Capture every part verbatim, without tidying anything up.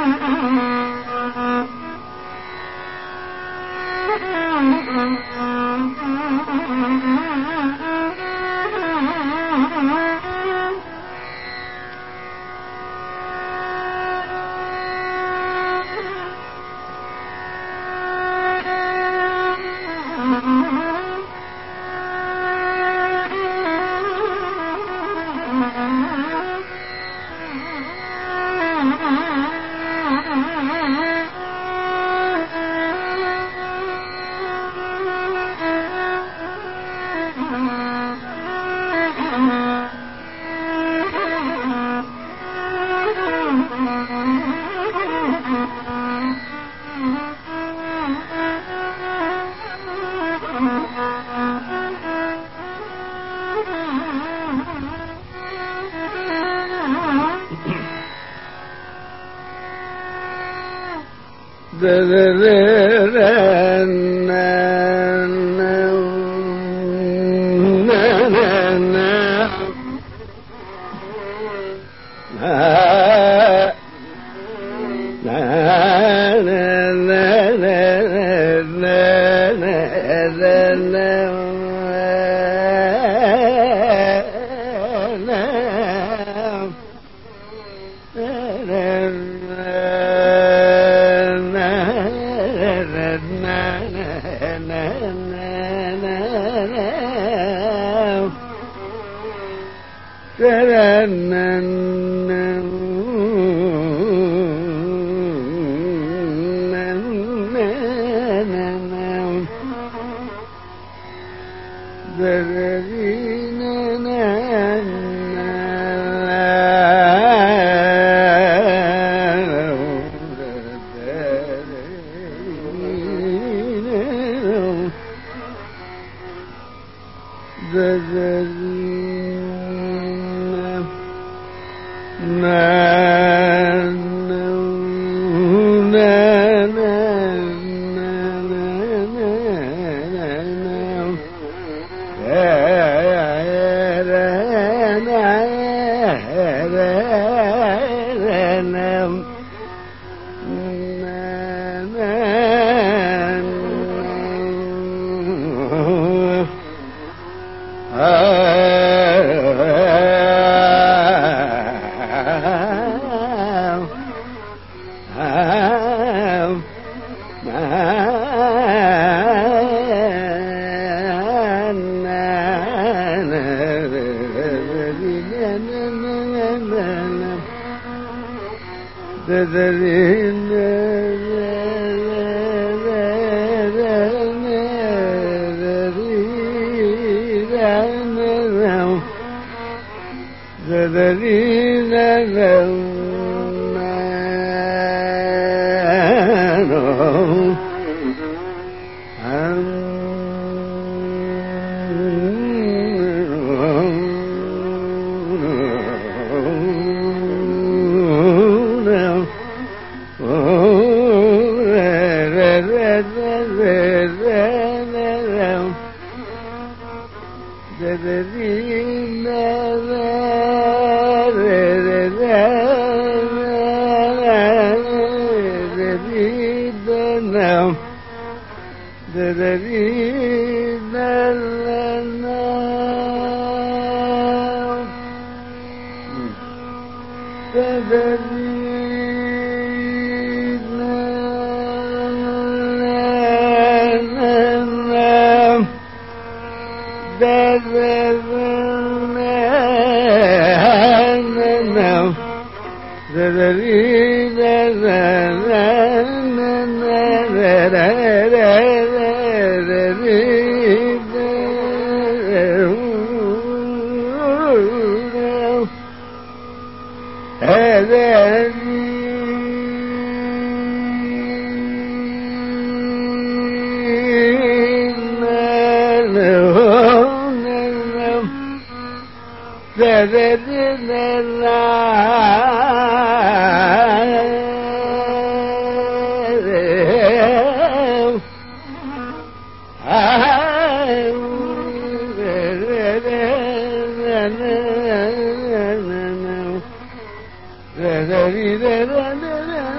da da da da da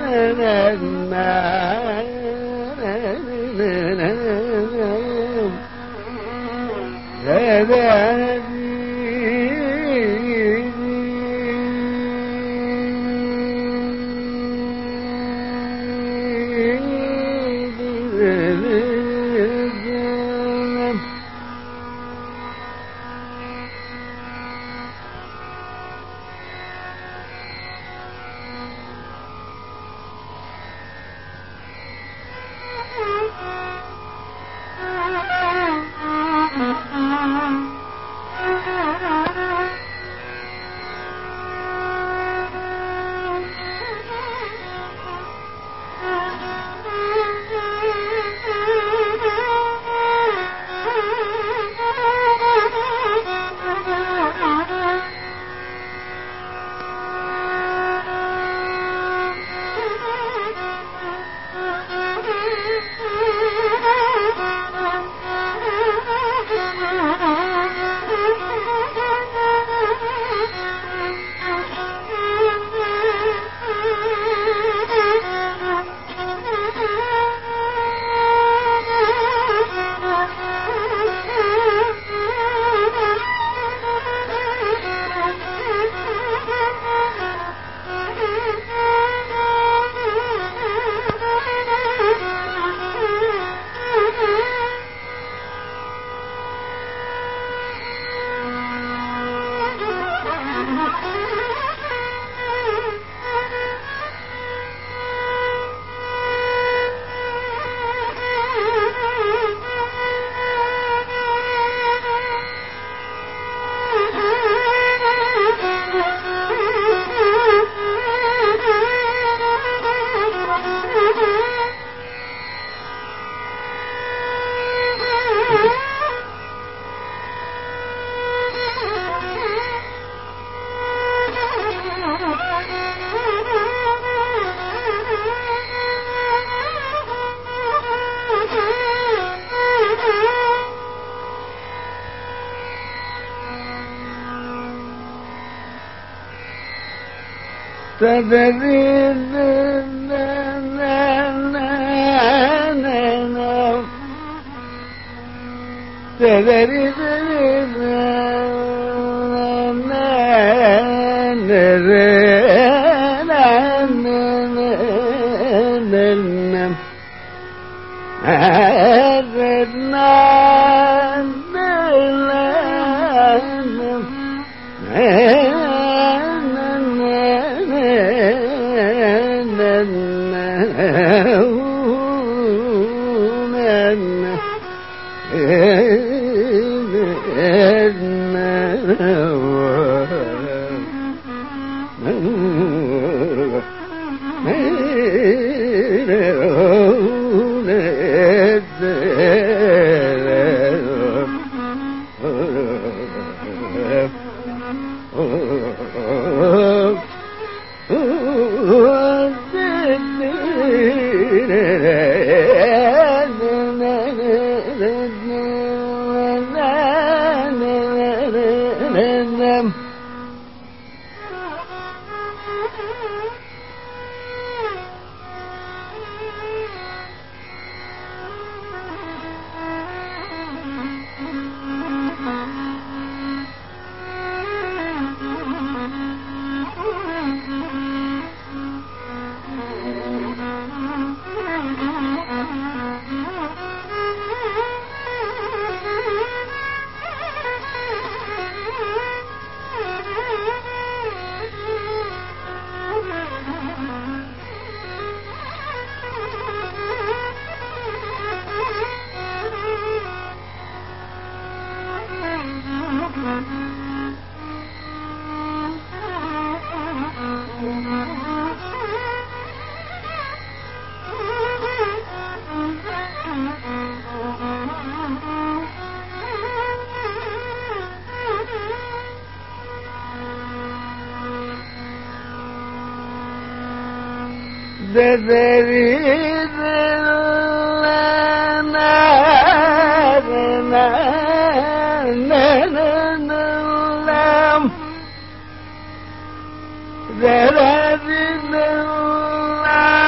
La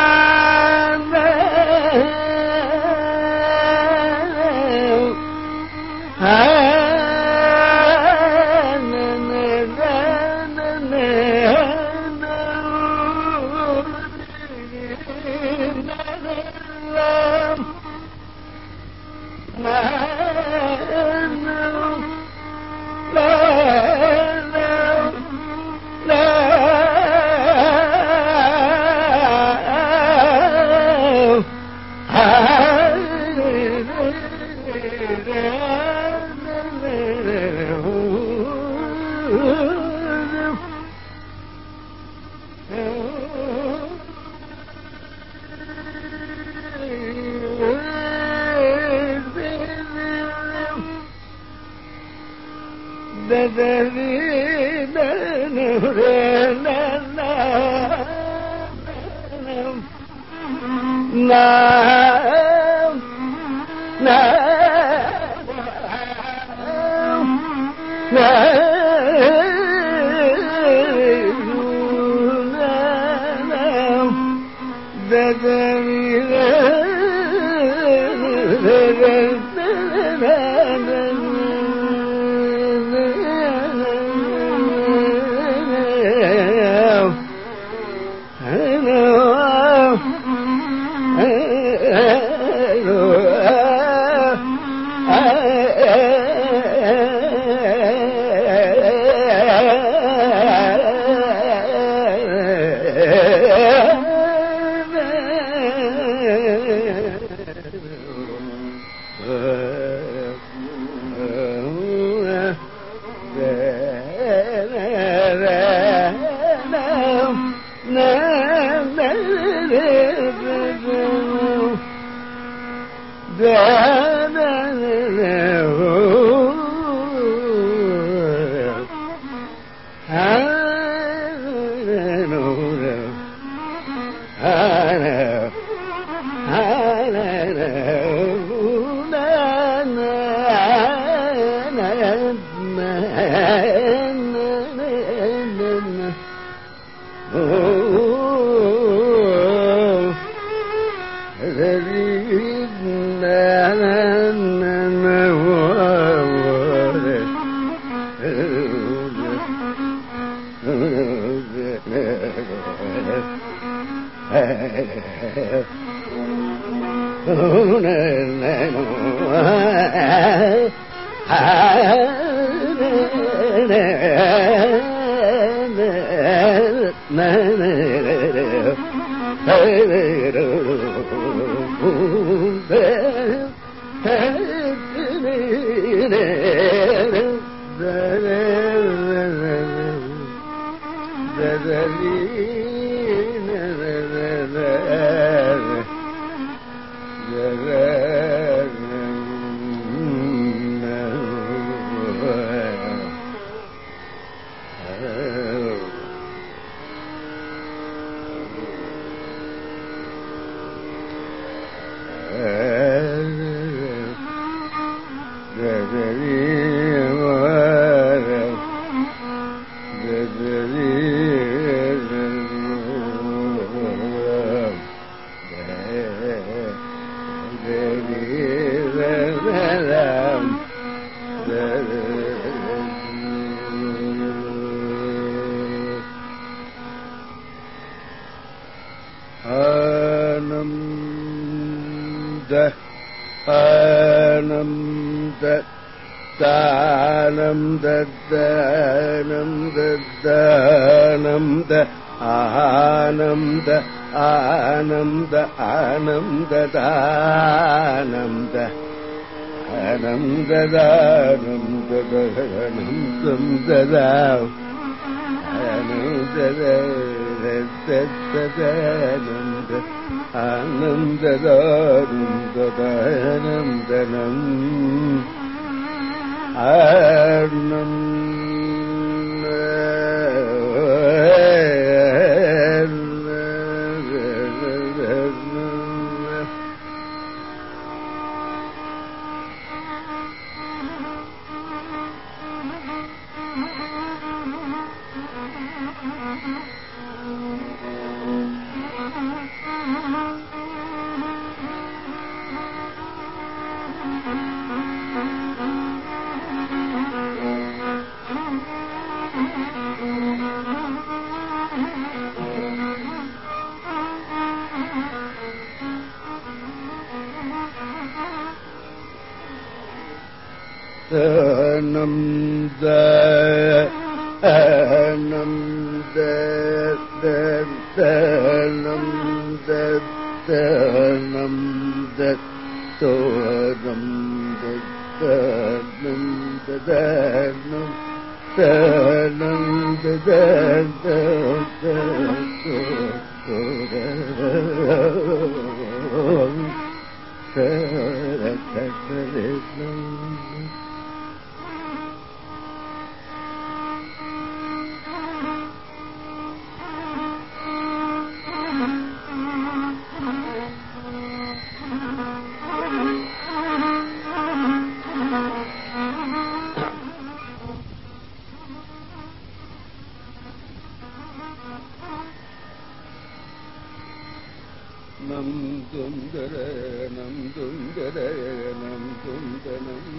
நம் துந்தர நம் துந்தர நம் துந்தனம்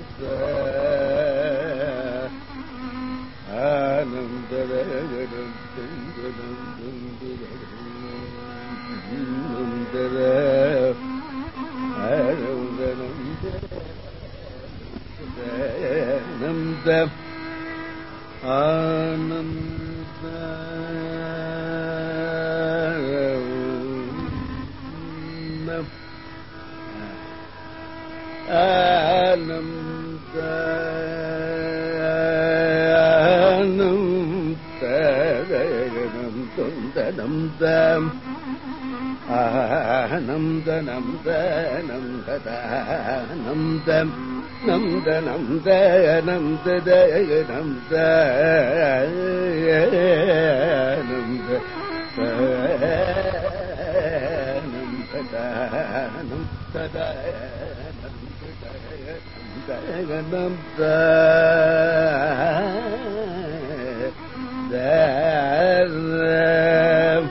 ஆனந்தர நம் துந்தனம் துந்தர நந்தர ஆனந்தனம் நந்த ஆனந்த ஆனந்த ஆனந்தம் தொந்தனம் தம் ஆனந்தனம் தனம் ததானம் தம் நந்தனம் தனம் ததனம் தனம் தனம் ததானம் ததானம் ததானம் ததானம்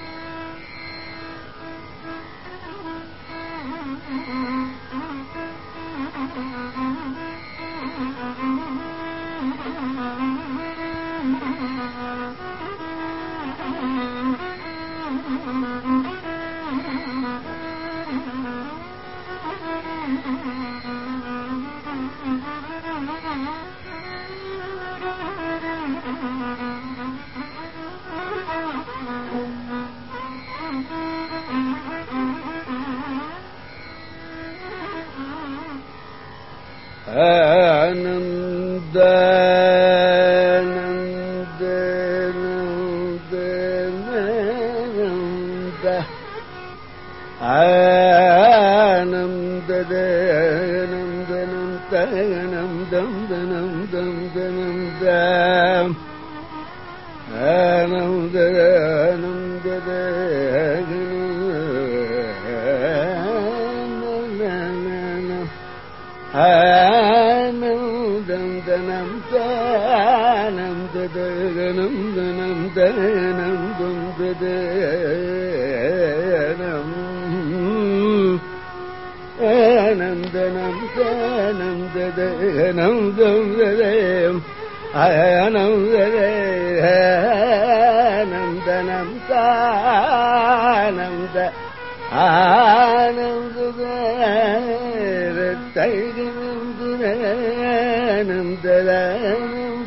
ஆனந்த நந்த நந்த நந்த ஆனந்த நந்த நந்தனம் தம் தனம் தம் தனம் தம் ஆனந்த ஆனந்த ஆனந்தம் தனம் தானம் ததனம் தனம் தனம் துந்ததனம் ஆனந்தனம் தானம் ததனம் துந்ததம் ஆனந்தனம் தனம் தானம் த ஆனந்தனம் ததானம்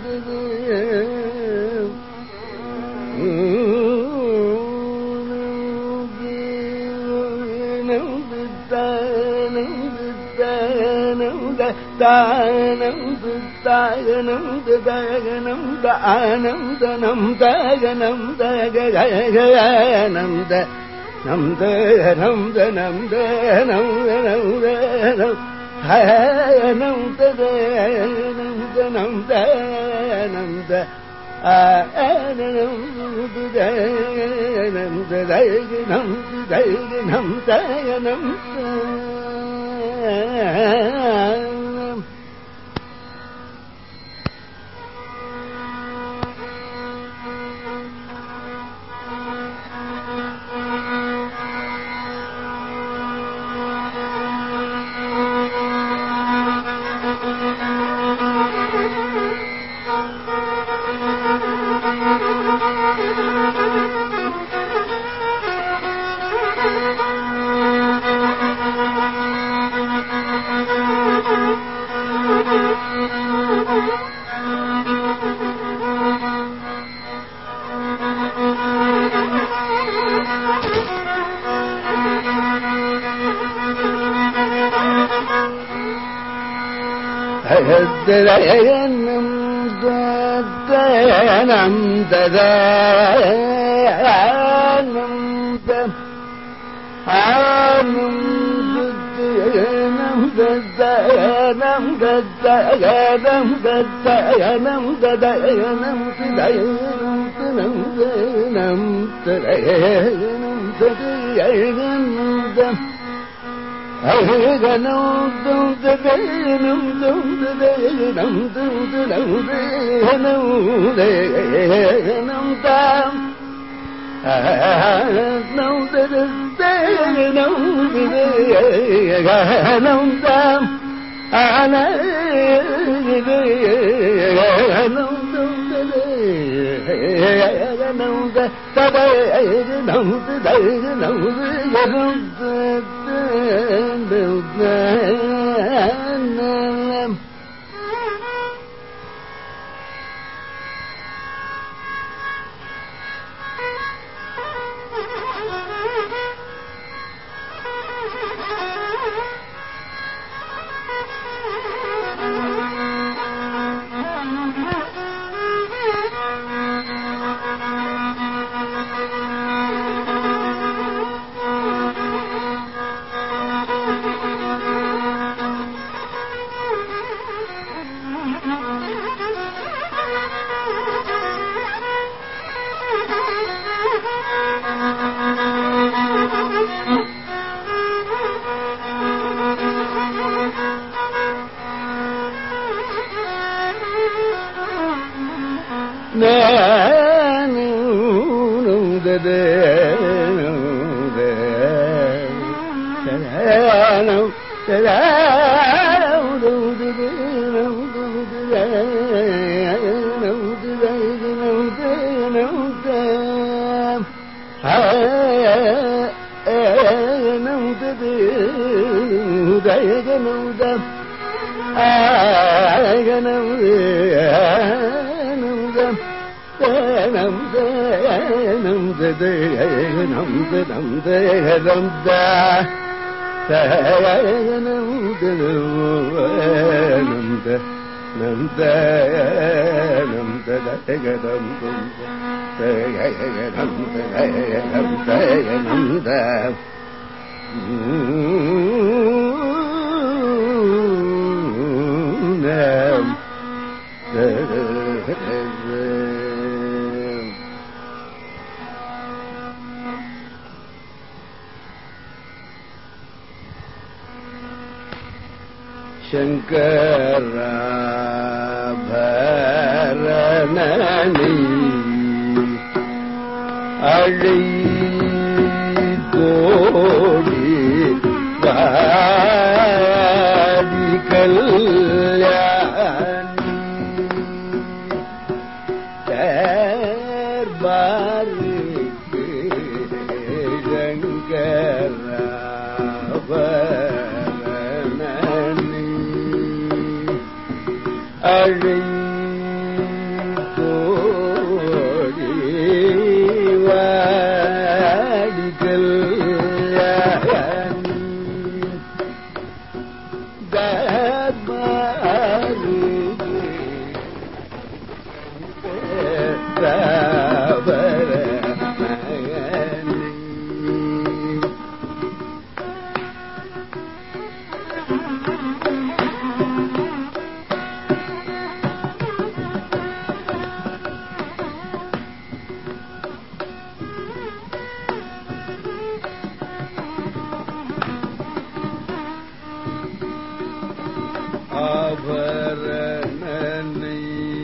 தானம் தாகனம் தகனம் தானம் தனம் தாகனம் தகனம் த நம் தனம் தனம் தனம் தனம் ஹனம் தனம் தனம் தனம் த ஆனனம் தனம் தகனம் தகனம் தகனம் தனம் தனம் ததானம் ஆனம் ததனம் ததானம் ததானம் ததானம் ததானம் ததானம் தனம் தனம் ததானம் ததானம் அகனம் தும் ததனம் தும் ததனம் தும் ததனம் ததனம் தாம் சங்கராபரணி அழை கோடி வாடி கல்யாணி தர்பாருக்கு சங்கராபரணி அழை கோடி வாடி கல்யாணி தர்பாருக்கு ஆபரணனை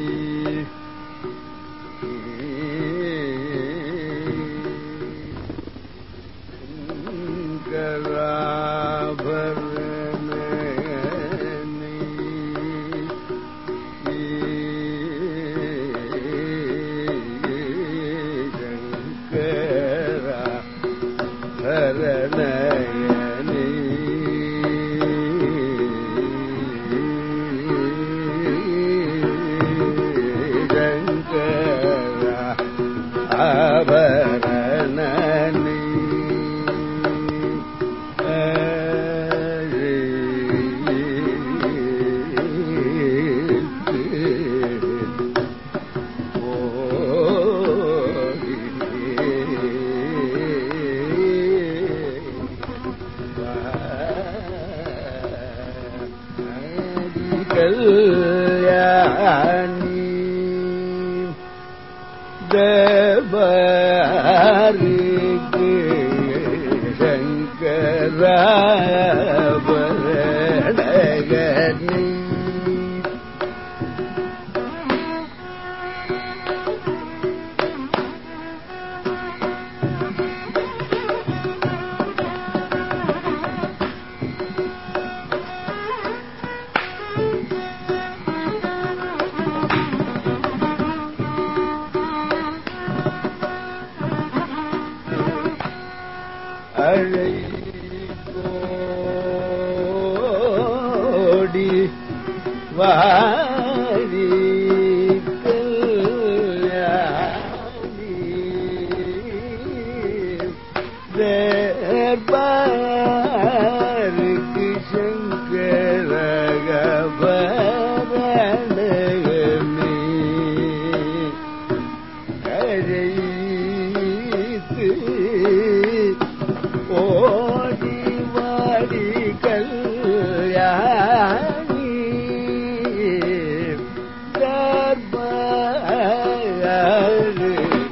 கல்யாணி தேவருக்கு சங்கராபரணி அழை கோடி வாடி கல்யாணி தேர்பாருக்கு சங்கரகபரணமே அழைத்து ஓடி வாடி கல்யாணி தர்பாரு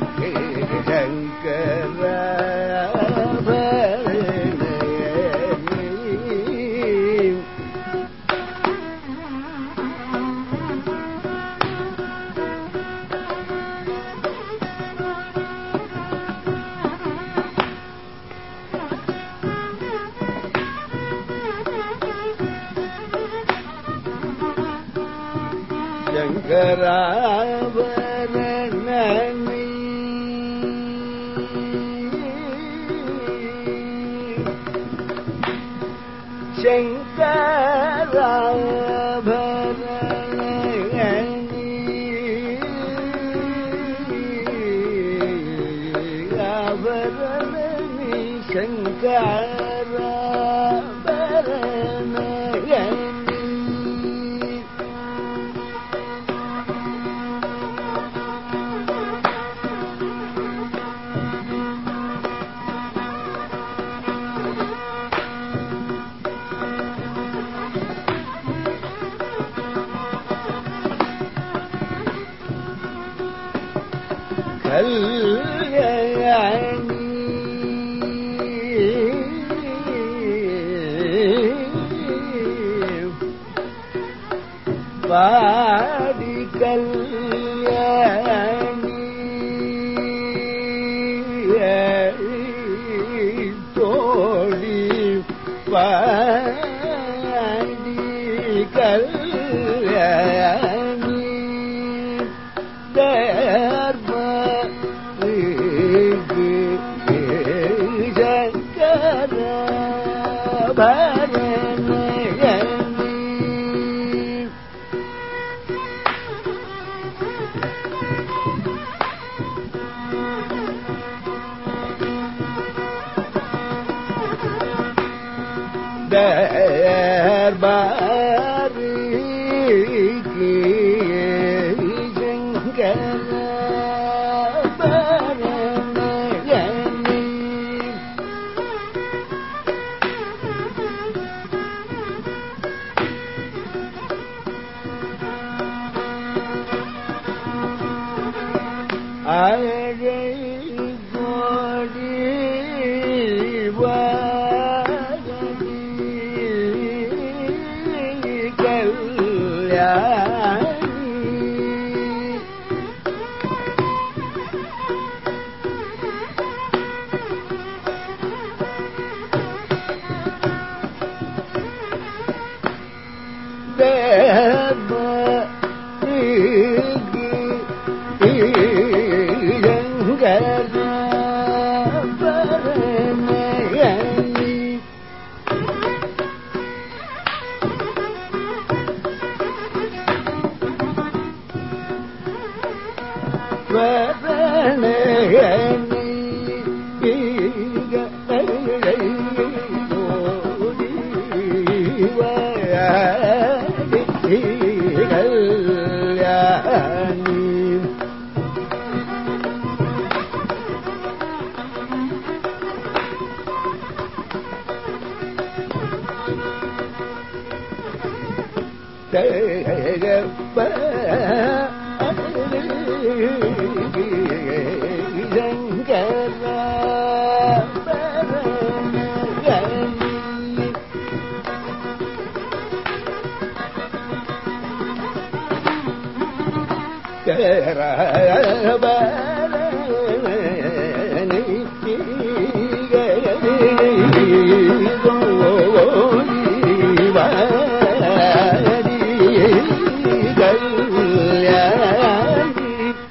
சங்கரபரணமே சங்கராபரணனை சங்கராபரணனை ஆபரணனை சங்கராபரணனை கல்யாணி வாடி கல்யாணி தோடி வாடி கல்யாணி தர்பாருக்கு சங்கரபரணமே அழை கோடி வாடி கல்யாணி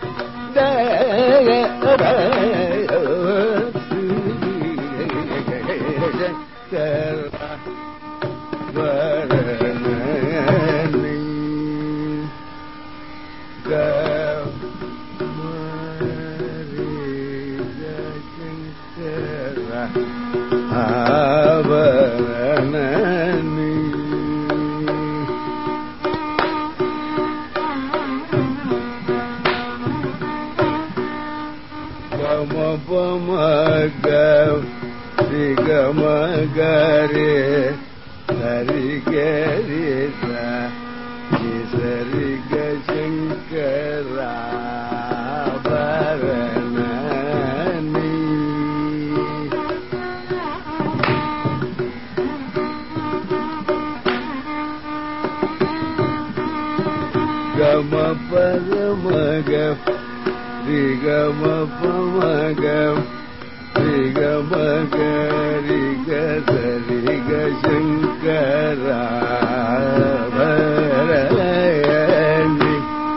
கல்யாணி சங்கரா பரணி கமரி சங்கரா ஆபரணி பமபமக சிகமகரே சரிகரி சரிக சங்கரா பரணி கம பரமக ரிகம பமக ரிகமக ரிக சரிக சங்கரா பரணி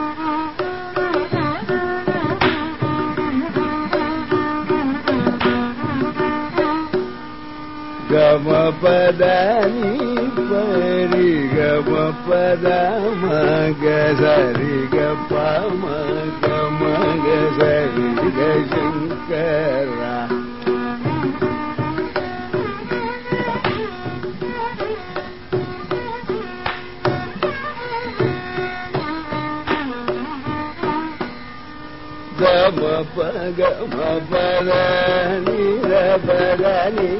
கம பதனி பரி கம பதமக சரிக பமக மக சரிக சங்கரா கம பக Bharani ரபரணி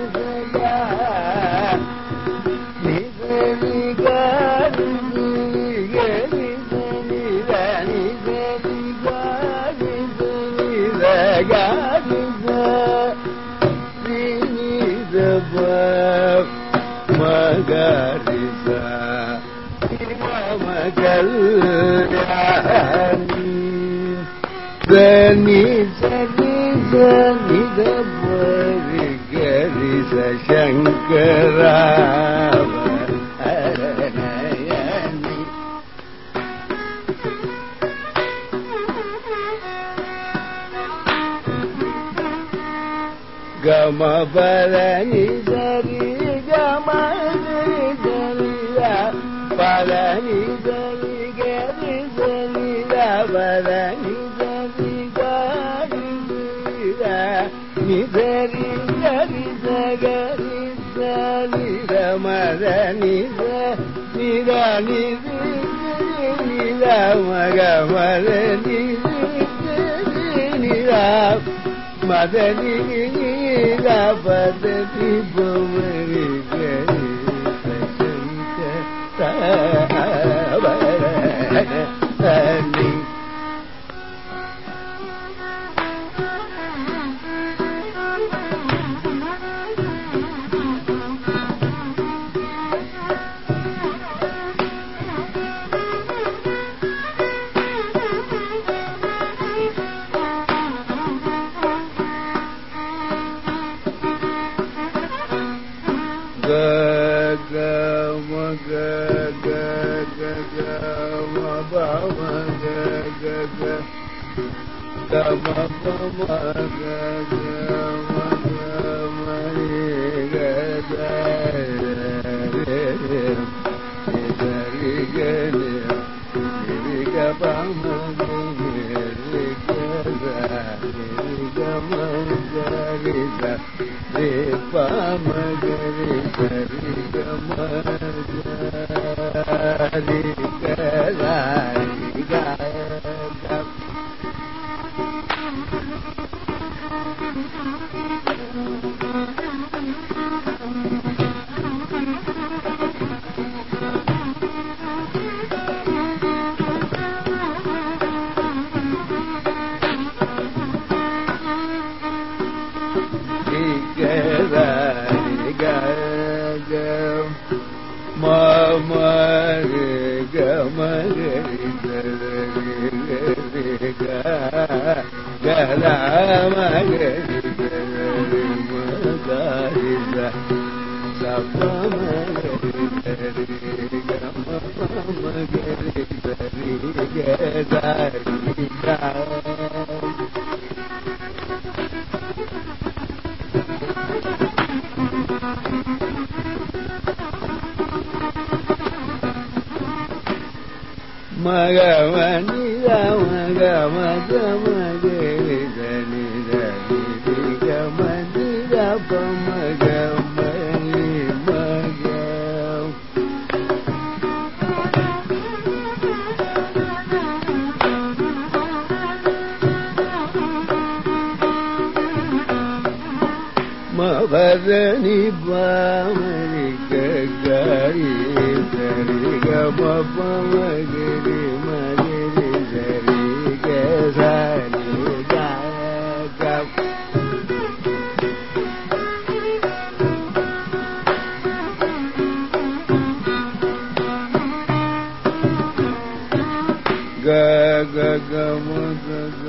Magarisa Magalani Dani Sani Sani Dabari Garisa Shankara Aranayani Gama Parani Sari Gama Parani Sari Gari Sari Parani Sari Gari Sari Gari Sari Sari Ramadani Sari Rani Sari Ramagamani Sari Ram Madani Padati Bumari Gari Savarani மகமணி மக மக மகரி தனி தனி கமணி ரப மக மணி மக மபதனி பாமணி கரி சரி கம பமகரி மகரி சரி கரி கம் க க க ம க க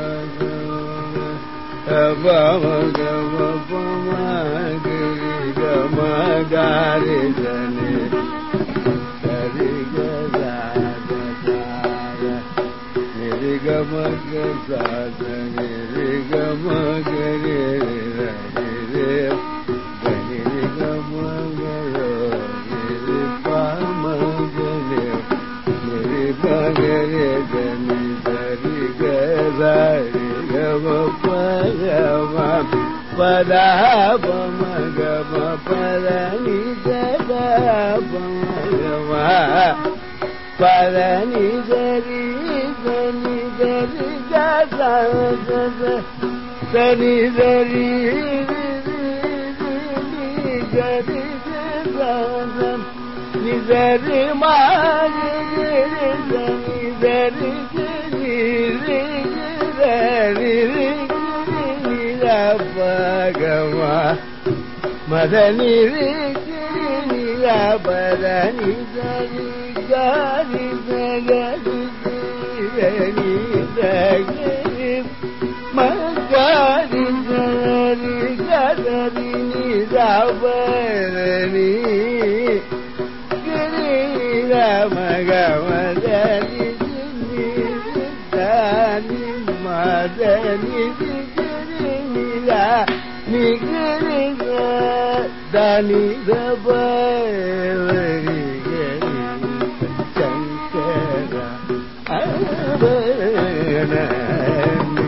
பம க ம பமகரி கம கரி சனி சரி க ரி க ம க சா சனி ரி க ம க ரி ரி ரி கனி ரி க ம க ரி ரி ப ம க ரி ரி ப க ரி கனி சரி க ரி க ம ப க ம பத ப ம க ம பத நி த த ப ம க ம பத நி சரி சனி சரி க ச ச சனி சரி சரி ச நி சரி ம சனி சரி சரி சரி பகவ மதனி ரி பதனி சரி கரி சகரி சரி சகரி மகரி சரி கரி நிரபரணி கிரி மகமதனி தனி மதனி நிகரி தனி தபரி கரி Sankara அபரணி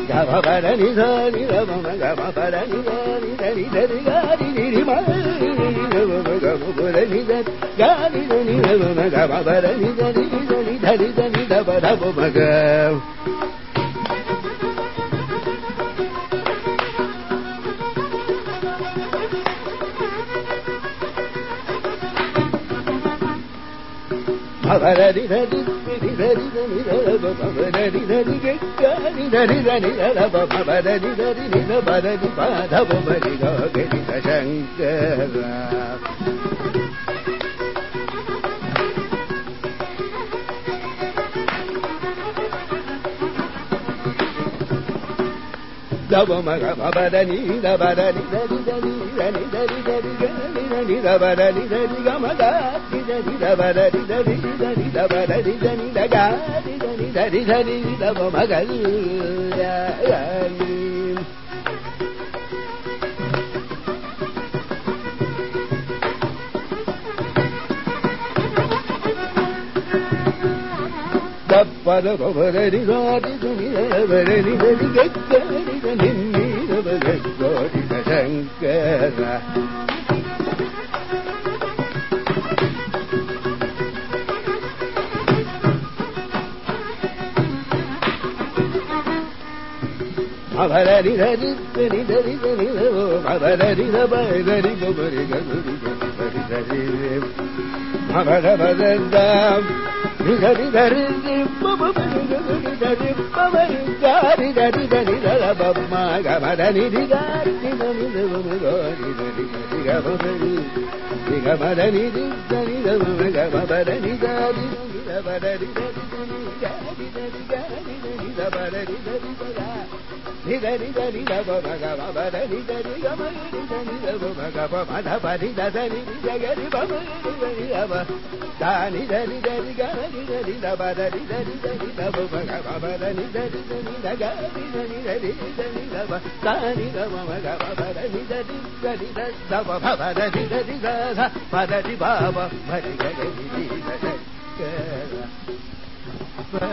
gama pada ni sa ni da ma gama pada ni da ni da ni da ni ga ni ni ma ni da ma gama pada ni da ga ni da ni da ma gama pada ni da ni da ni da ni da ni da pa da ma ga Baba di da di di da di da ni da ba ba da di da di ga ni da di da ni da ba ba da di da di ni da ba da di ba da ba ba di ga ge di da shankara da ba ma ga ba da ni da ba da ni da di da ni da ni da di da di ga ni da ni da ba da ni da di ga ma da di da di da ba da di da di da ni da ba da di da ni da ga di da ni da di da ni da ba ma ga ya ya ni da pa da ba ba da di da di da ni da ba da ni da di ga ga di da ni ni da ba da ga di da shankara Baba da di da di da ni da di da ni da baba da di da ba da di ba ba di ga di ga di da di baba da ba da da di da di da di ba ba ba di ga di da di ba ba di ga di da di da ni da ba ma ga ma da ni di ga di da ni da ba ma ga di da di di ga ba ba di di ga ma da ni di da ni da ba ma ga ma ba da ni da di da ba da di da di da ni ga di da di ga di da ni da ba da di da di ba ga ni da ni da ni da ba ma ga ma ba da ni da ni ga ma ni da ni da ba ma ga ba ma da ba ni da da ni da ga ni ba ma ni da ni da ba da ni da ni da ni ga ni da ni da ba da ni da ni da ni da ba ma ga ma ba da ni da ni da ni da ga ni da ni da ni da ni da ba da ni da ba ma ga ma ba da ni da ni da ni da da ba ma ba da ni da ni da sa ba da ni ba ba ma ni ga ni ni da da ba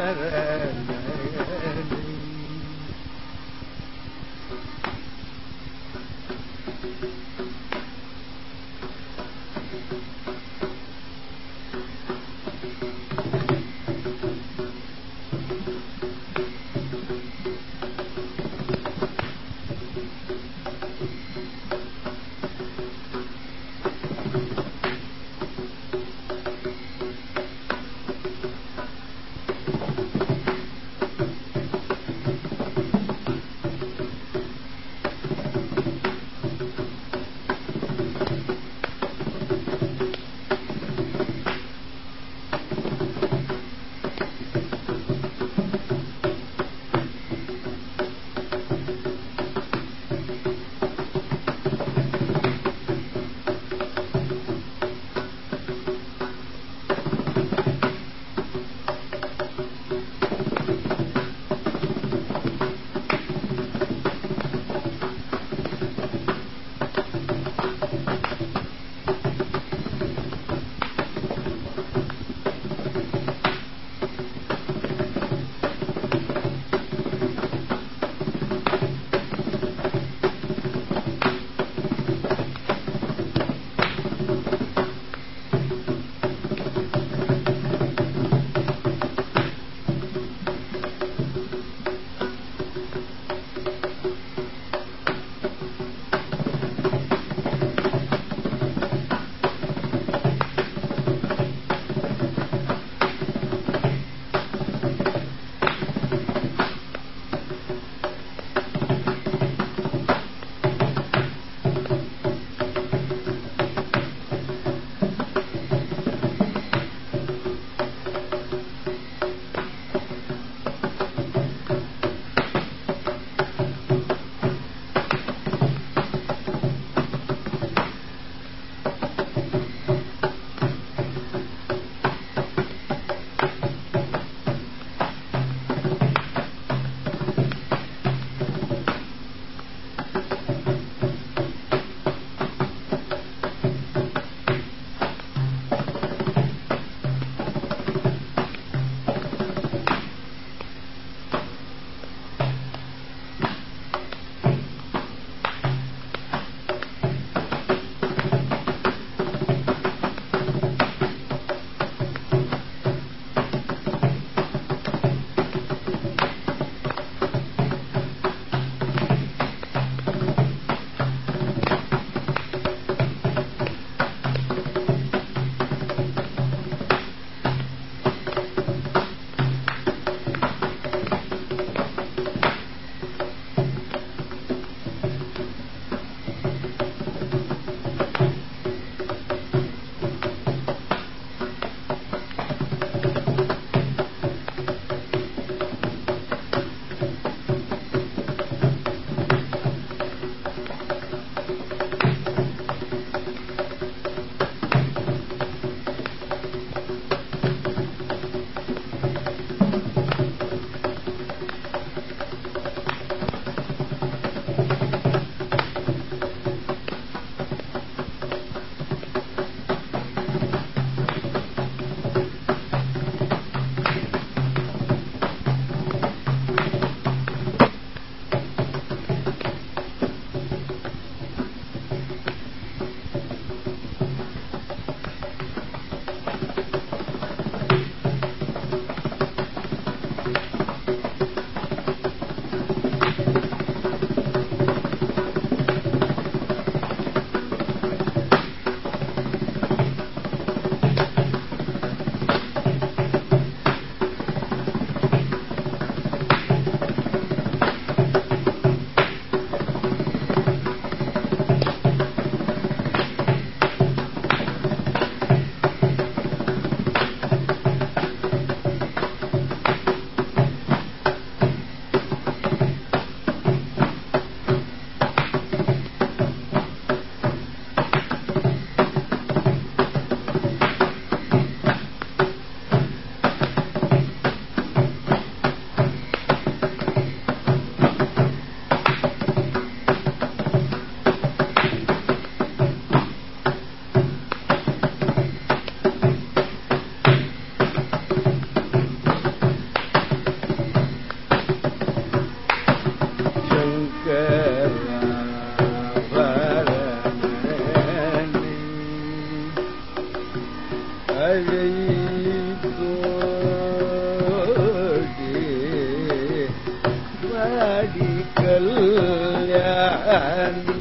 Kalyani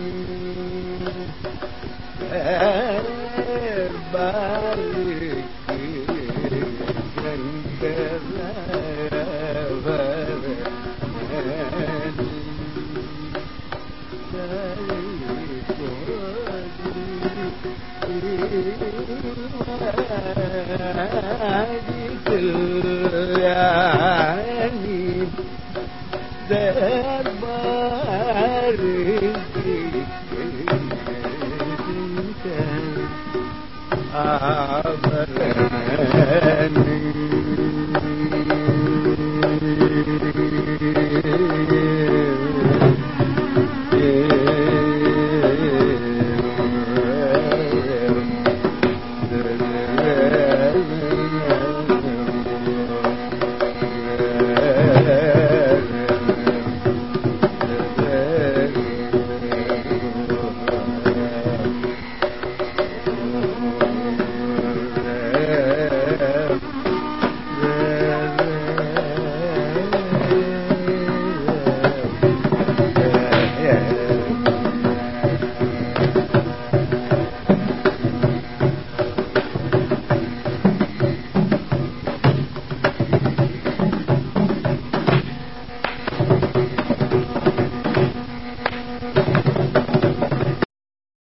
பாருக்கு கல்யாணி தர்பாருக்கு ஆபர